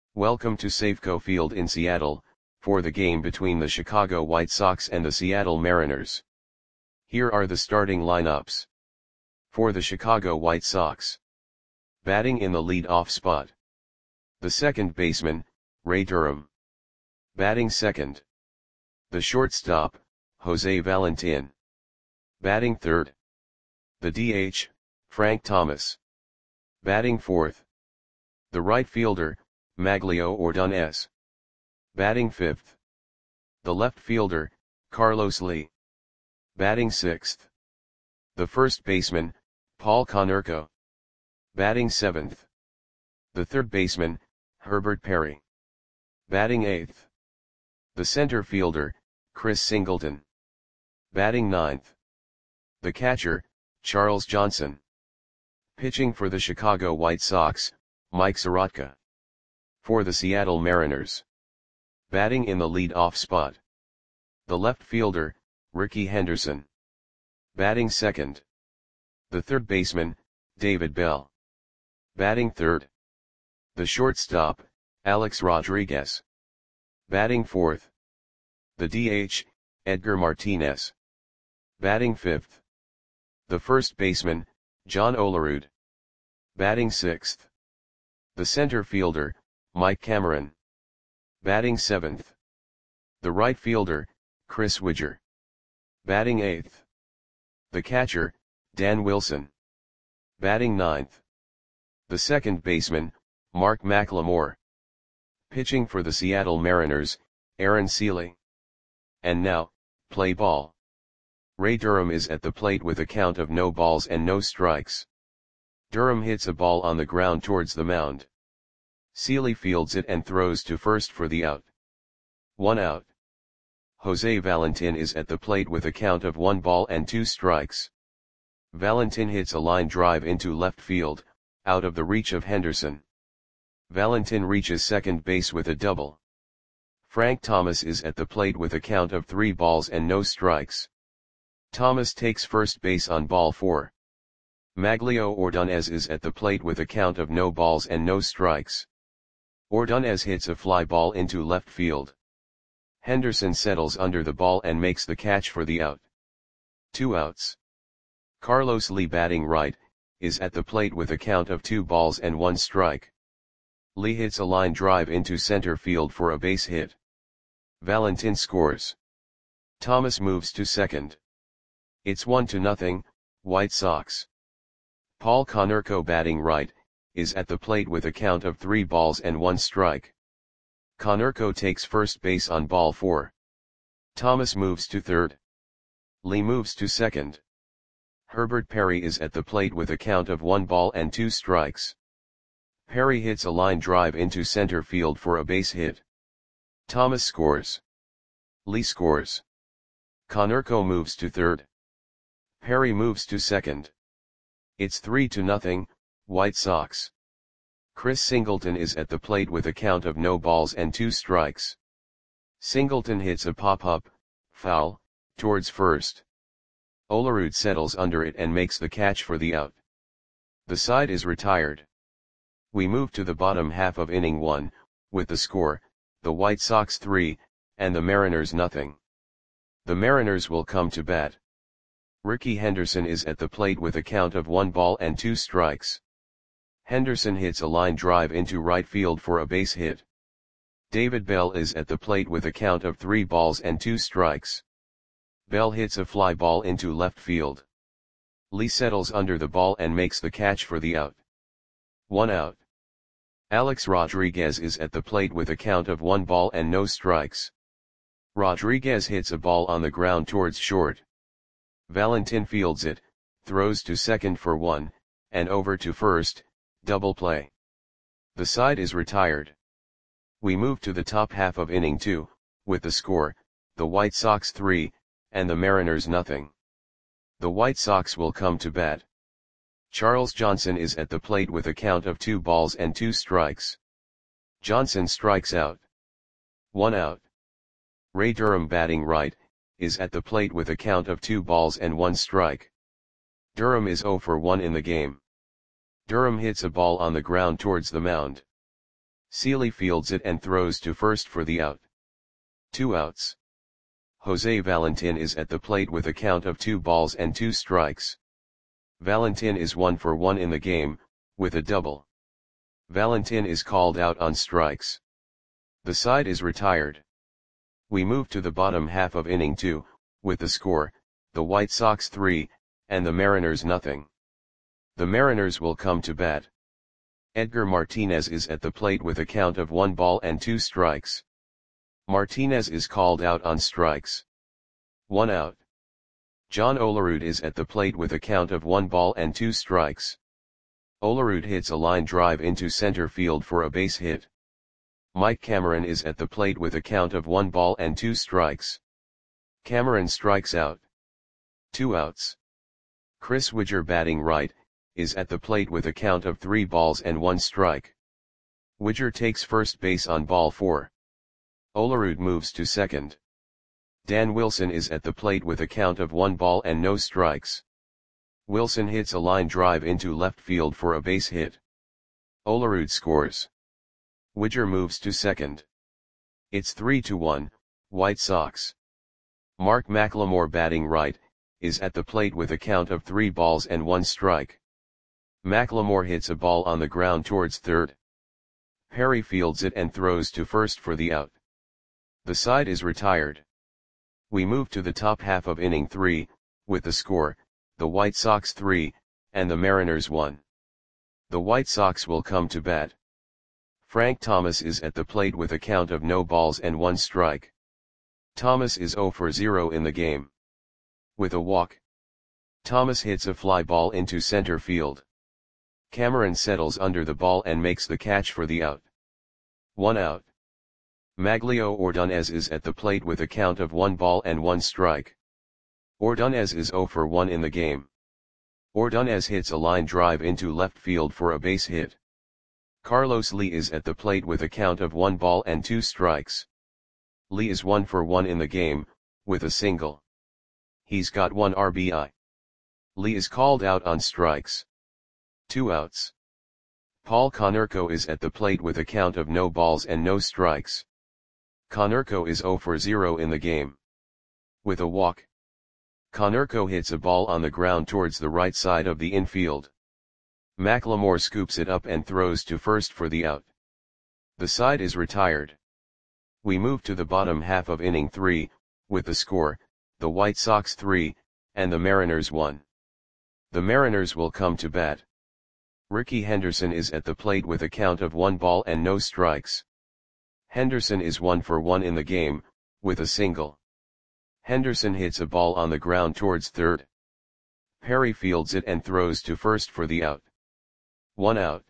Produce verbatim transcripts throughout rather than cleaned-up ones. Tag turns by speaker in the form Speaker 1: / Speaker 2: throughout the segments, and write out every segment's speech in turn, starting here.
Speaker 1: Welcome to Safeco Field in Seattle, for the game between the Chicago White Sox and the Seattle Mariners. Here are the starting lineups. For the Chicago White Sox. Batting in the lead-off spot. The second baseman, Ray Durham. Batting second. The shortstop, Jose Valentin. Batting third. The D H, Frank Thomas. Batting fourth. The right fielder, Maglio Ordonez. Batting fifth. The left fielder, Carlos Lee. Batting sixth. The first baseman, Paul Konerko. Batting seventh. The third baseman, Herbert Perry. Batting eighth. The center fielder, Chris Singleton. Batting ninth. The catcher, Charles Johnson. Pitching for the Chicago White Sox, Mike Soroka. For the Seattle Mariners. Batting in the lead-off spot. The left fielder, Rickey Henderson. Batting second. The third baseman, David Bell. Batting third. The shortstop, Alex Rodriguez. Batting fourth. The D H, Edgar Martinez. Batting fifth. The first baseman, John Olerud. Batting sixth. The center fielder, Mike Cameron. Batting seventh. The right fielder, Chris Widger. Batting eighth. The catcher, Dan Wilson. Batting ninth. The second baseman, Mark McLemore. Pitching for the Seattle Mariners, Aaron Seeley. And now, play ball. Ray Durham is at the plate with a count of no balls and no strikes. Durham hits a ball on the ground towards the mound. Seeley fields it and throws to first for the out. One out. Jose Valentin is at the plate with a count of one ball and two strikes. Valentin hits a line drive into left field, out of the reach of Henderson. Valentin reaches second base with a double. Frank Thomas is at the plate with a count of three balls and no strikes. Thomas takes first base on ball four. Maglio Ordonez is at the plate with a count of no balls and no strikes. Ordonez hits a fly ball into left field. Henderson settles under the ball and makes the catch for the out. Two outs. Carlos Lee, batting right, is at the plate with a count of two balls and one strike. Lee hits a line drive into center field for a base hit. Valentin scores. Thomas moves to second. It's one to nothing, White Sox. Paul Konerko, batting right, is at the plate with a count of three balls and one strike. Konerko takes first base on ball four. Thomas moves to third. Lee moves to second. Herbert Perry is at the plate with a count of one ball and two strikes. Perry hits a line drive into center field for a base hit. Thomas scores. Lee scores. Konerko moves to third. Perry moves to second. It's three to nothing, White Sox. Chris Singleton is at the plate with a count of no balls and two strikes. Singleton hits a pop-up, foul, towards first. Olerud settles under it and makes the catch for the out. The side is retired. We move to the bottom half of inning one, with the score, the White Sox three, and the Mariners nothing. The Mariners will come to bat. Rickey Henderson is at the plate with a count of one ball and two strikes. Henderson hits a line drive into right field for a base hit. David Bell is at the plate with a count of three balls and two strikes. Bell hits a fly ball into left field. Lee settles under the ball and makes the catch for the out. One out. Alex Rodriguez is at the plate with a count of one ball and no strikes. Rodriguez hits a ball on the ground towards short. Valentin fields it, throws to second for one, and over to first, double play. The side is retired. We move to the top half of inning two, with the score, the White Sox three, and the Mariners nothing. The White Sox will come to bat. Charles Johnson is at the plate with a count of two balls and two strikes. Johnson strikes out. One out. Ray Durham, batting right, is at the plate with a count of two balls and one strike. Durham is zero for one in the game. Durham hits a ball on the ground towards the mound. Sealy fields it and throws to first for the out. Two outs. Jose Valentin is at the plate with a count of two balls and two strikes. Valentin is one for one in the game, with a double. Valentin is called out on strikes. The side is retired. We move to the bottom half of inning two, with the score, the White Sox three, and the Mariners nothing. The Mariners will come to bat. Edgar Martinez is at the plate with a count of one ball and two strikes. Martinez is called out on strikes. One out. John Olerud is at the plate with a count of one ball and two strikes. Olerud hits a line drive into center field for a base hit. Mike Cameron is at the plate with a count of one ball and two strikes. Cameron strikes out. Two outs. Chris Widger, batting right, is at the plate with a count of three balls and one strike. Widger takes first base on ball four. Olerud moves to second. Dan Wilson is at the plate with a count of one ball and no strikes. Wilson hits a line drive into left field for a base hit. Olerud scores. Widger moves to second. It's three to one, White Sox. Mark McLemore, batting right, is at the plate with a count of three balls and one strike. McLemore hits a ball on the ground towards third. Perry fields it and throws to first for the out. The side is retired. We move to the top half of inning three, with the score, the White Sox three, and the Mariners one. The White Sox will come to bat. Frank Thomas is at the plate with a count of no balls and one strike. Thomas is zero for zero in the game. With a walk, Thomas hits a fly ball into center field. Cameron settles under the ball and makes the catch for the out. One out. Maglio Ordonez is at the plate with a count of one ball and one strike. Ordonez is zero for one in the game. Ordonez hits a line drive into left field for a base hit. Carlos Lee is at the plate with a count of one ball and two strikes. Lee is one for one in the game, with a single. He's got one R B I. Lee is called out on strikes. Two outs. Paul Konerko is at the plate with a count of no balls and no strikes. Konerko is zero for zero in the game. With a walk, Konerko hits a ball on the ground towards the right side of the infield. McLemore scoops it up and throws to first for the out. The side is retired. We move to the bottom half of inning three, with the score, the White Sox three, and the Mariners one. The Mariners will come to bat. Ricky Henderson is at the plate with a count of one ball and no strikes. Henderson is one for one in the game, with a single. Henderson hits a ball on the ground towards third. Perry fields it and throws to first for the out. One out.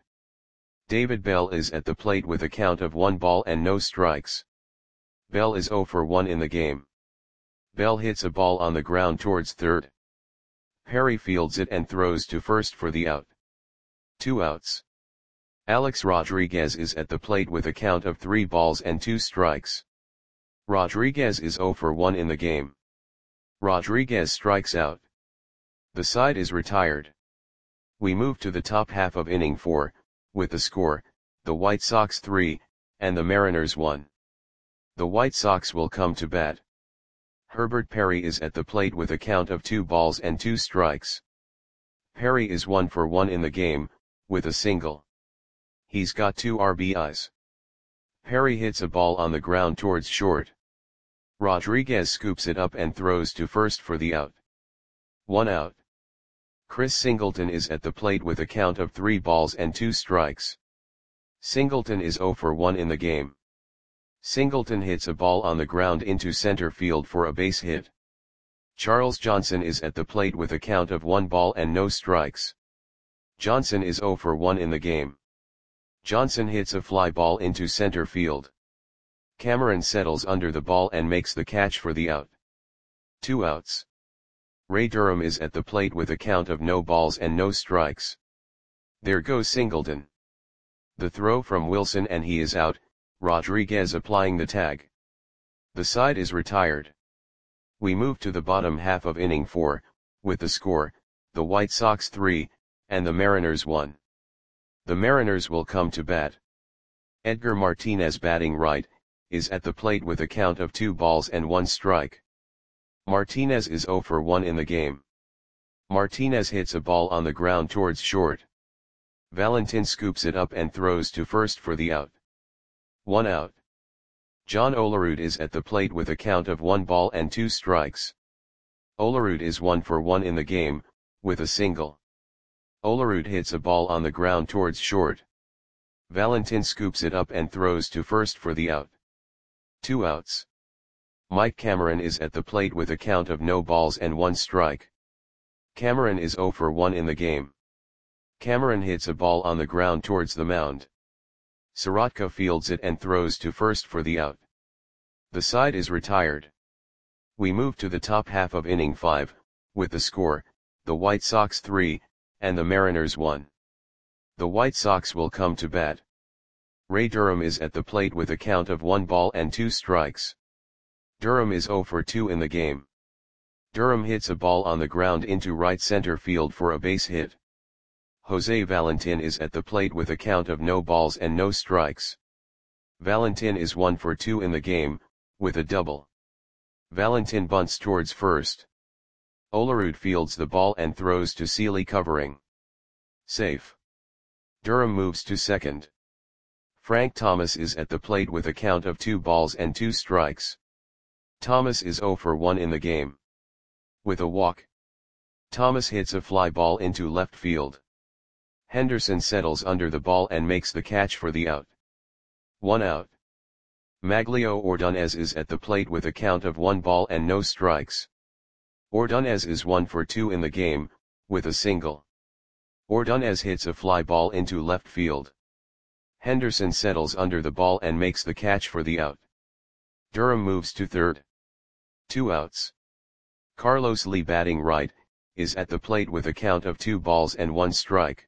Speaker 1: David Bell is at the plate with a count of one ball and no strikes. Bell is zero for one in the game. Bell hits a ball on the ground towards third. Perry fields it and throws to first for the out. Two outs. Alex Rodriguez is at the plate with a count of three balls and two strikes. Rodriguez is zero for one in the game. Rodriguez strikes out. The side is retired. We move to the top half of inning four, with the score, the White Sox three, and the Mariners one. The White Sox will come to bat. Herbert Perry is at the plate with a count of two balls and two strikes. Perry is one for one in the game, with a single. He's got two R B Is. Perry hits a ball on the ground towards short. Rodriguez scoops it up and throws to first for the out. One out. Chris Singleton is at the plate with a count of three balls and two strikes. Singleton is zero for one in the game. Singleton hits a ball on the ground into center field for a base hit. Charles Johnson is at the plate with a count of one ball and no strikes. Johnson is zero for one in the game. Johnson hits a fly ball into center field. Cameron settles under the ball and makes the catch for the out. Two outs. Ray Durham is at the plate with a count of no balls and no strikes. There goes Singleton. The throw from Wilson and he is out, Rodriguez applying the tag. The side is retired. We move to the bottom half of inning four, with the score, the White Sox three, and the Mariners one. The Mariners will come to bat. Edgar Martinez batting right, is at the plate with a count of two balls and one strike. Martinez is zero for one in the game. Martinez hits a ball on the ground towards short. Valentin scoops it up and throws to first for the out. One out. John Olerud is at the plate with a count of one ball and two strikes. Olerud is one for one in the game, with a single. Olerud hits a ball on the ground towards short. Valentin scoops it up and throws to first for the out. Two outs. Mike Cameron is at the plate with a count of no balls and one strike. Cameron is zero for one in the game. Cameron hits a ball on the ground towards the mound. Sorotka fields it and throws to first for the out. The side is retired. We move to the top half of inning five, with the score, the White Sox three, and the Mariners one. The White Sox will come to bat. Ray Durham is at the plate with a count of one ball and two strikes. Durham is zero for two in the game. Durham hits a ball on the ground into right center field for a base hit. Jose Valentin is at the plate with a count of no balls and no strikes. Valentin is one for two in the game, with a double. Valentin bunts towards first. Olerud fields the ball and throws to Seeley covering. Safe. Durham moves to second. Frank Thomas is at the plate with a count of two balls and two strikes. Thomas is zero for one in the game. With a walk. Thomas hits a fly ball into left field. Henderson settles under the ball and makes the catch for the out. One out. Maglio Ordonez is at the plate with a count of one ball and no strikes. Ordonez is one for two in the game, with a single. Ordonez hits a fly ball into left field. Henderson settles under the ball and makes the catch for the out. Durham moves to third. Two outs. Carlos Lee batting right, is at the plate with a count of two balls and one strike.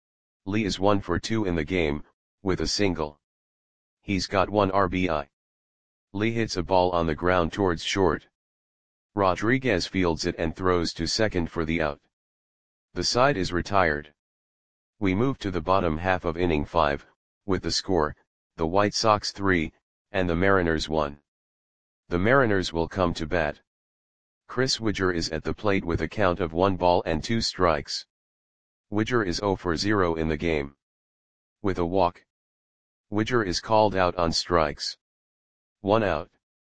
Speaker 1: Lee is one for two in the game, with a single. He's got one R B I. Lee hits a ball on the ground towards short. Rodriguez fields it and throws to second for the out. The side is retired. We move to the bottom half of inning five, with the score, the White Sox three, and the Mariners one. The Mariners will come to bat. Chris Widger is at the plate with a count of one ball and two strikes. Widger is zero for zero in the game. With a walk. Widger is called out on strikes. One out.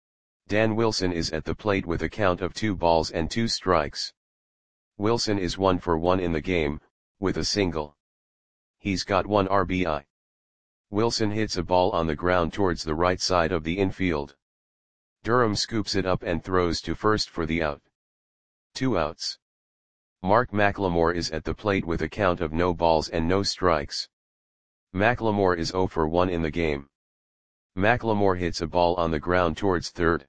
Speaker 1: Dan Wilson is at the plate with a count of two balls and two strikes. Wilson is one for one in the game, with a single. He's got one R B I. Wilson hits a ball on the ground towards the right side of the infield. Durham scoops it up and throws to first for the out. Two outs. Mark McLemore is at the plate with a count of no balls and no strikes. McLemore is zero for one in the game. McLemore hits a ball on the ground towards third.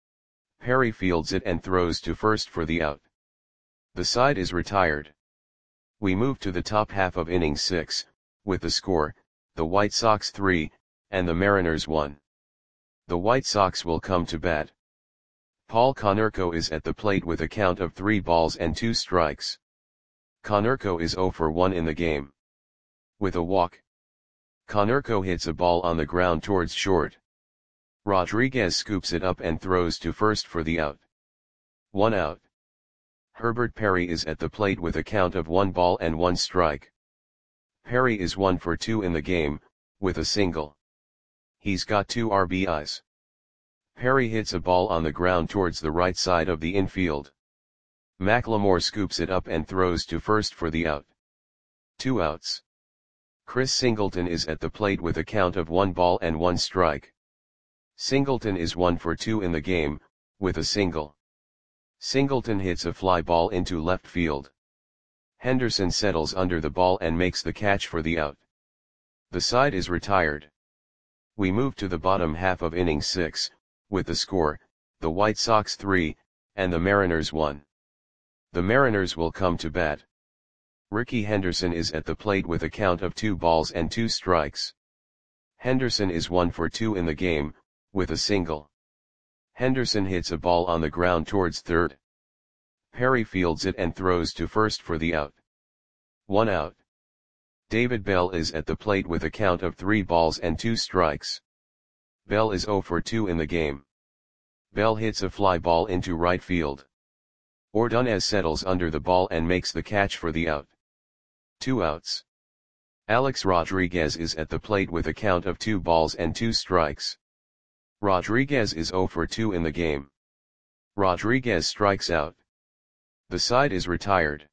Speaker 1: Perry fields it and throws to first for the out. The side is retired. We move to the top half of inning six, with the score, the White Sox three, and the Mariners one. The White Sox will come to bat. Paul Konerko is at the plate with a count of three balls and two strikes. Konerko is zero for one in the game. With a walk. Konerko hits a ball on the ground towards short. Rodriguez scoops it up and throws to first for the out. One out. Herbert Perry is at the plate with a count of one ball and one strike. Perry is one for two in the game, with a single. He's got two R B Is. Perry hits a ball on the ground towards the right side of the infield. McLemore scoops it up and throws to first for the out. Two outs. Chris Singleton is at the plate with a count of one ball and one strike. Singleton is one for two in the game, with a single. Singleton hits a fly ball into left field. Henderson settles under the ball and makes the catch for the out. The side is retired. We move to the bottom half of inning six, with the score, the White Sox three, and the Mariners one. The Mariners will come to bat. Ricky Henderson is at the plate with a count of two balls and two strikes. Henderson is one for two in the game, with a single. Henderson hits a ball on the ground towards third. Perry fields it and throws to first for the out. One out. David Bell is at the plate with a count of three balls and two strikes. Bell is zero for two in the game. Bell hits a fly ball into right field. Ordonez settles under the ball and makes the catch for the out. Two outs. Alex Rodriguez is at the plate with a count of two balls and two strikes. Rodriguez is zero for two in the game. Rodriguez strikes out. The side is retired.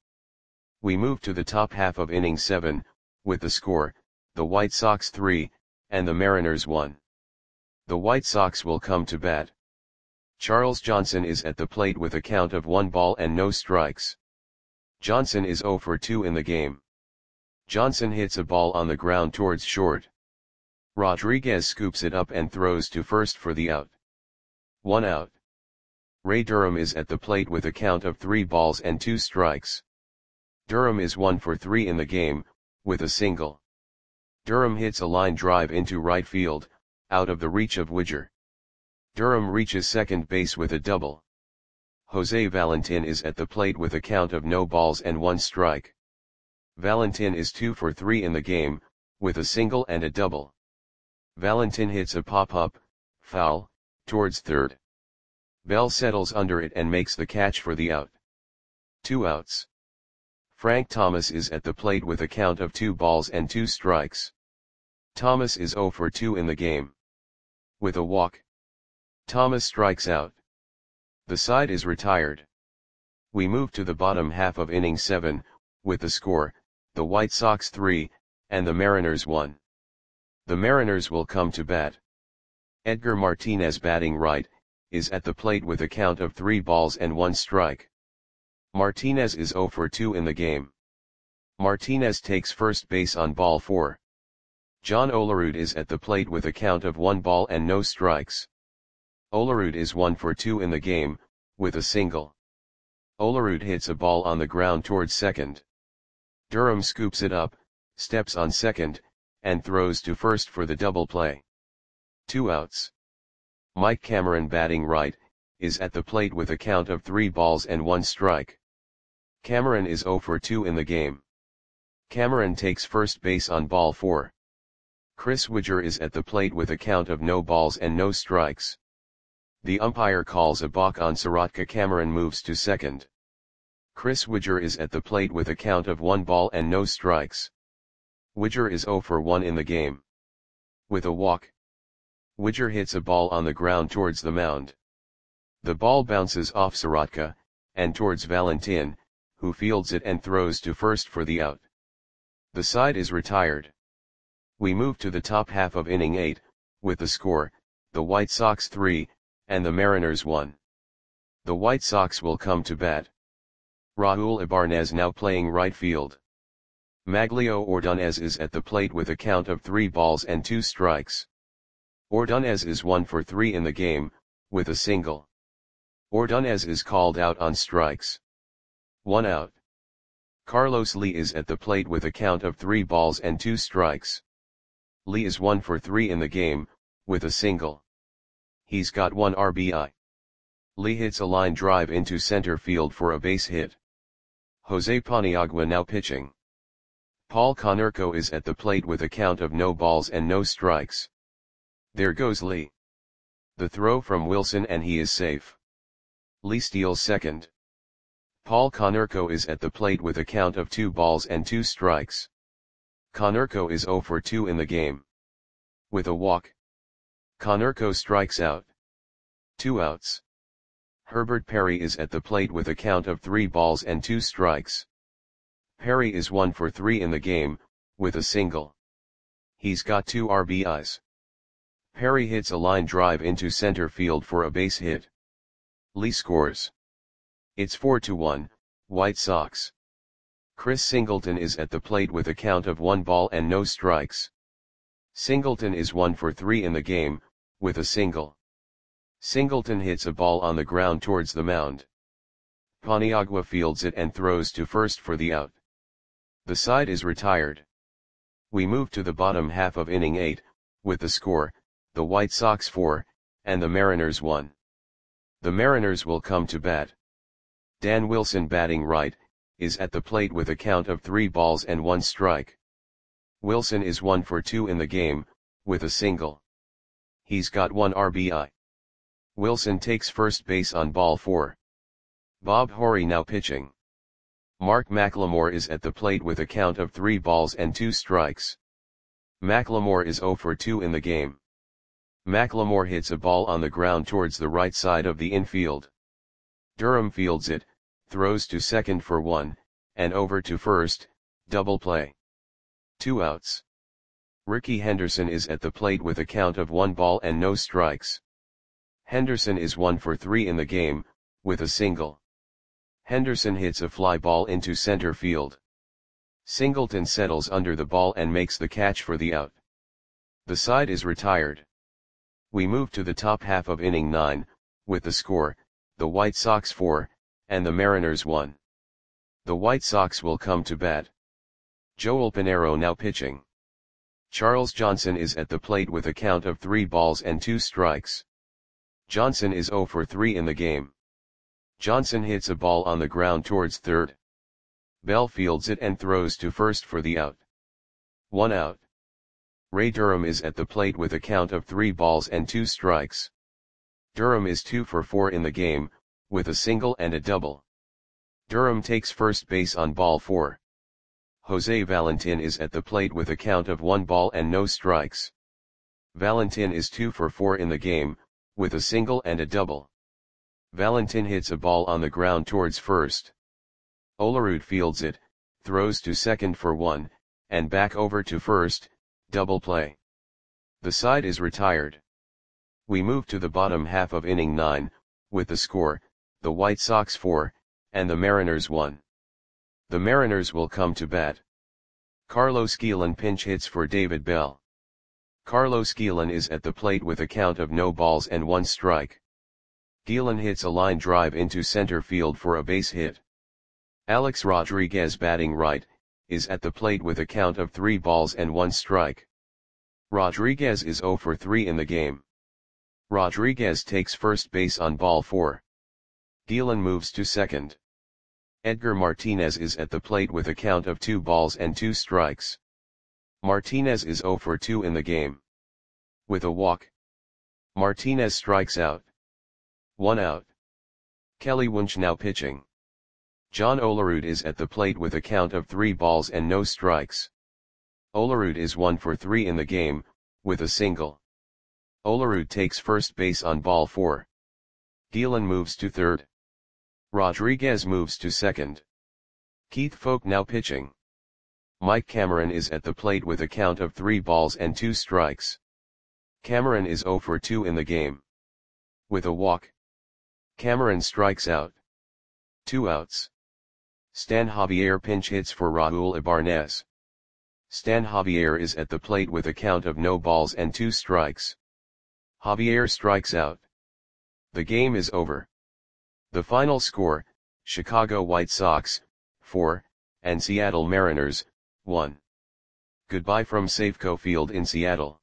Speaker 1: We move to the top half of inning seven, with the score, the White Sox three, and the Mariners one. The White Sox will come to bat. Charles Johnson is at the plate with a count of one ball and no strikes. Johnson is zero for two in the game. Johnson hits a ball on the ground towards short. Rodriguez scoops it up and throws to first for the out. One out. Ray Durham is at the plate with a count of three balls and two strikes. Durham is one for three in the game, with a single. Durham hits a line drive into right field, out of the reach of Widger. Durham reaches second base with a double. Jose Valentin is at the plate with a count of no balls and one strike. Valentin is two for three in the game, with a single and a double. Valentin hits a pop-up, foul, towards third. Bell settles under it and makes the catch for the out. Two outs. Frank Thomas is at the plate with a count of two balls and two strikes. Thomas is zero for two in the game. With a walk, Thomas strikes out. The side is retired. We move to the bottom half of inning seven, with the score, the White Sox three, and the Mariners one. The Mariners will come to bat. Edgar Martinez, batting right, is at the plate with a count of three balls and one strike. Martinez is zero for two in the game. Martinez takes first base on ball four. John Olerud is at the plate with a count of one ball and no strikes. Olerud is one for two in the game, with a single. Olerud hits a ball on the ground towards second. Durham scoops it up, steps on second, and throws to first for the double play. Two outs. Mike Cameron, batting right, is at the plate with a count of three balls and one strike. Cameron is zero for two in the game. Cameron takes first base on ball four. Chris Widger is at the plate with a count of no balls and no strikes. The umpire calls a balk on Sorotka. Cameron moves to second. Chris Widger is at the plate with a count of one ball and no strikes. Widger is zero for one in the game. With a walk, Widger hits a ball on the ground towards the mound. The ball bounces off Sorotka, and towards Valentin, who fields it and throws to first for the out. The side is retired. We move to the top half of inning eight, with the score, the White Sox three, and the Mariners one. The White Sox will come to bat. Raul Ibanez now playing right field. Maglio Ordonez is at the plate with a count of three balls and two strikes. Ordonez is one for three in the game, with a single. Ordonez is called out on strikes. One out. Carlos Lee is at the plate with a count of three balls and two strikes. Lee is one for three in the game, with a single. He's got one R B I. Lee hits a line drive into center field for a base hit. Jose Paniagua now pitching. Paul Konerko is at the plate with a count of no balls and no strikes. There goes Lee. The throw from Wilson and he is safe. Lee steals second. Paul Konerko is at the plate with a count of two balls and two strikes. Konerko is zero for two in the game. With a walk, Konerko strikes out. Two outs. Herbert Perry is at the plate with a count of three balls and two strikes. Perry is one for three in the game, with a single. He's got two R B Is. Perry hits a line drive into center field for a base hit. Lee scores. It's four to one, White Sox. Chris Singleton is at the plate with a count of one ball and no strikes. Singleton is one for three in the game, with a single. Singleton hits a ball on the ground towards the mound. Paniagua fields it and throws to first for the out. The side is retired. We move to the bottom half of inning eight, with the score, the White Sox four, and the Mariners one. The Mariners will come to bat. Dan Wilson, batting right, is at the plate with a count of three balls and one strike. Wilson is one for two in the game, with a single. He's got one R B I. Wilson takes first base on ball four. Bob Horry now pitching. Mark McLemore is at the plate with a count of three balls and two strikes. McLemore is zero for two in the game. McLemore hits a ball on the ground towards the right side of the infield. Durham fields it, throws to second for one, and over to first, double play. Two outs. Rickey Henderson is at the plate with a count of one ball and no strikes. Henderson is one for three in the game, with a single. Henderson hits a fly ball into center field. Singleton settles under the ball and makes the catch for the out. The side is retired. We move to the top half of inning nine, with the score, the White Sox four, and the Mariners one. The White Sox will come to bat. Joel Pinheiro now pitching. Charles Johnson is at the plate with a count of three balls and two strikes. Johnson is zero for three in the game. Johnson hits a ball on the ground towards third. Bell fields it and throws to first for the out. One out. Ray Durham is at the plate with a count of three balls and two strikes. Durham is two for four in the game, with a single and a double. Durham takes first base on ball four. Jose Valentin is at the plate with a count of one ball and no strikes. Valentin is two for four in the game, with a single and a double. Valentin hits a ball on the ground towards first. Olerud fields it, throws to second for one, and back over to first, double play. The side is retired. We move to the bottom half of inning nine, with the score, the White Sox four, and the Mariners one. The Mariners will come to bat. Carlos Guillen pinch hits for David Bell. Carlos Guillen is at the plate with a count of no balls and one strike. Guillen hits a line drive into center field for a base hit. Alex Rodriguez batting right, is at the plate with a count of three balls and one strike. Rodriguez is zero for three in the game. Rodriguez takes first base on ball four. Guillen moves to second. Edgar Martinez is at the plate with a count of two balls and two strikes. Martinez is zero for two in the game. With a walk, Martinez strikes out. One out. Kelly Wunsch now pitching. John Olerud is at the plate with a count of three balls and no strikes. Olerud is one for three in the game, with a single. Olerud takes first base on ball four. Guillen moves to third. Rodriguez moves to second. Keith Foulke now pitching. Mike Cameron is at the plate with a count of three balls and two strikes. Cameron is zero for two in the game. With a walk, Cameron strikes out. Two outs. Stan Javier pinch hits for Raul Ibanez. Stan Javier is at the plate with a count of no balls and two strikes. Javier strikes out. The game is over. The final score, Chicago White Sox, four, and Seattle Mariners, one. Goodbye from Safeco Field in Seattle.